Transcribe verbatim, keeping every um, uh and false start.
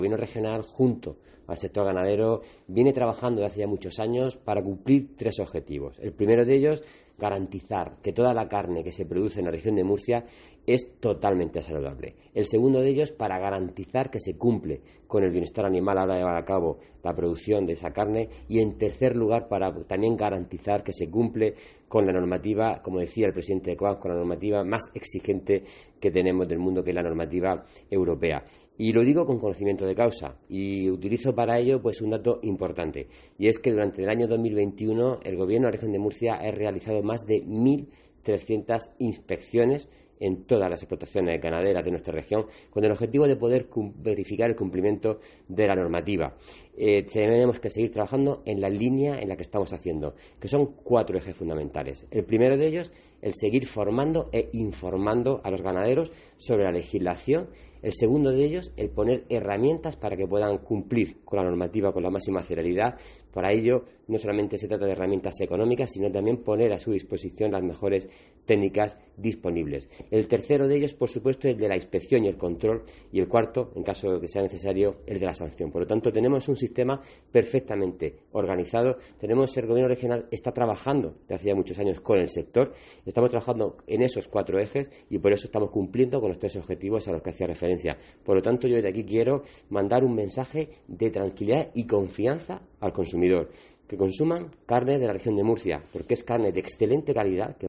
El Gobierno regional, junto al sector ganadero, viene trabajando desde hace ya muchos años para cumplir tres objetivos. El primero de ellos, garantizar que toda la carne que se produce en la región de Murcia es totalmente saludable. El segundo de ellos, para garantizar que se cumple con el bienestar animal a la hora de llevar a cabo la producción de esa carne. Y en tercer lugar, para también garantizar que se cumple con la normativa, como decía el presidente de COAG, con la normativa más exigente que tenemos del mundo, que es la normativa europea. Y lo digo con conocimiento de causa y utilizo para ello pues un dato importante, y es que durante el año dos mil veintiuno el Gobierno de la región de Murcia ha realizado más de mil trescientas inspecciones en todas las explotaciones ganaderas de nuestra región, con el objetivo de poder verificar el cumplimiento de la normativa. Eh, tenemos que seguir trabajando en la línea en la que estamos haciendo, que son cuatro ejes fundamentales. El primero de ellos, el seguir formando e informando a los ganaderos sobre la legislación. El segundo de ellos, el poner herramientas para que puedan cumplir con la normativa con la máxima celeridad. Para ello, no solamente se trata de herramientas económicas, sino también poner a su disposición las mejores técnicas disponibles. El tercero de ellos, por supuesto, es el de la inspección y el control. Y el cuarto, en caso de que sea necesario, el de la sanción. Por lo tanto, tenemos un sistema perfectamente organizado. Tenemos el Gobierno regional está trabajando desde hace ya muchos años con el sector. Estamos trabajando en esos cuatro ejes y por eso estamos cumpliendo con los tres objetivos a los que hacía referencia. Por lo tanto, yo desde aquí quiero mandar un mensaje de tranquilidad y confianza al consumidor, que consuman carne de la región de Murcia, porque es carne de excelente calidad, que